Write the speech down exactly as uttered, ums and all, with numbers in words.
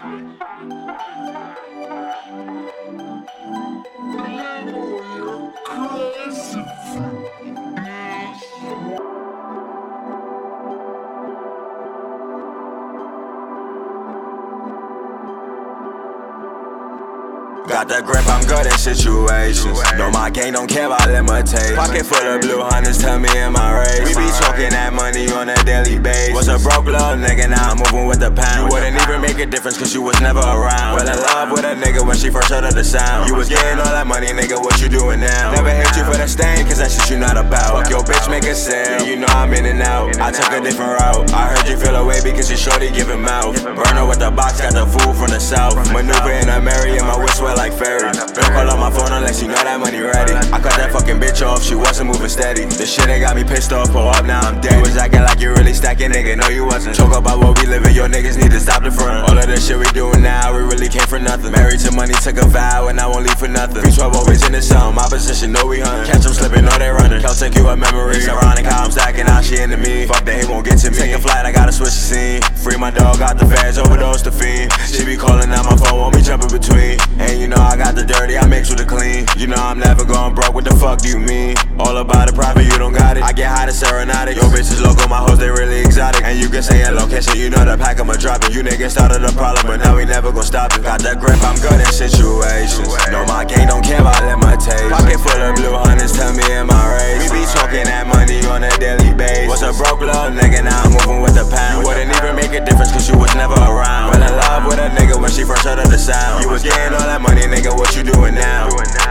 Got the grip, I'm good in situations. No, my gang don't care about limitations. Pocket full of blue hundreds, tell me in my race. We be talking that money on a daily basis. Was a broke little nigga, now I'm moving with the pound. You wouldn't even make a difference cause you was never around. Fell in love with a nigga when she first heard of the sound. You was getting all that money, nigga, what you doing now? Never hit you for the stain, cause that shit you not about. Fuck your bitch, make a sale, you know I'm in and out. I took a different route, I heard you feel away because you shorty giving mouth. Burner with the box, got the food from the south. Maneuver in a Mary and my whip sweat like fairies. Don't call on my phone unless you know that money ready. I cut that fucking bitch off, she wasn't moving steady. This shit ain't got me pissed off, pull up now I'm dead. You was acting like you really stacking, nigga, no you wasn't. Talk about what we living, your niggas need to stop the front. All of this shit we doing now, we really came for nothing. Married to money, took a vow, and I won't leave for nothing. three twelve always in the sun, my position, know we hunting. Catch them slipping, know they running. Cal take you a memory. It's ironic how I'm stacking out, she into me. Fuck that, he won't get to me. Take a flight, I gotta switch the scene. Free my dog, got the feds, overdose the fiend. She be calling out my phone, want me jumping between. And you know I got the dirty, I mix with the clean. You know I'm never going broke, what the fuck do you mean? All about the profit, you don't got it. I get high to serenade. Your bitch is local, my hoes they really exotic. And you can say a location, you know the pack I'ma drop it. You niggas started a problem, but now we never gon' stop it. Got that grip, I'm good in situations. No, my gang don't care about limitations. Pocket full of blue hundreds, tell me in my race. We be talking that money on a daily basis. Was a broke little nigga, now I'm moving with the pound. You wouldn't even make a difference cause you was never around. Fell in love with a nigga when she first heard of the sound. You was getting all that money, nigga, what you doing now?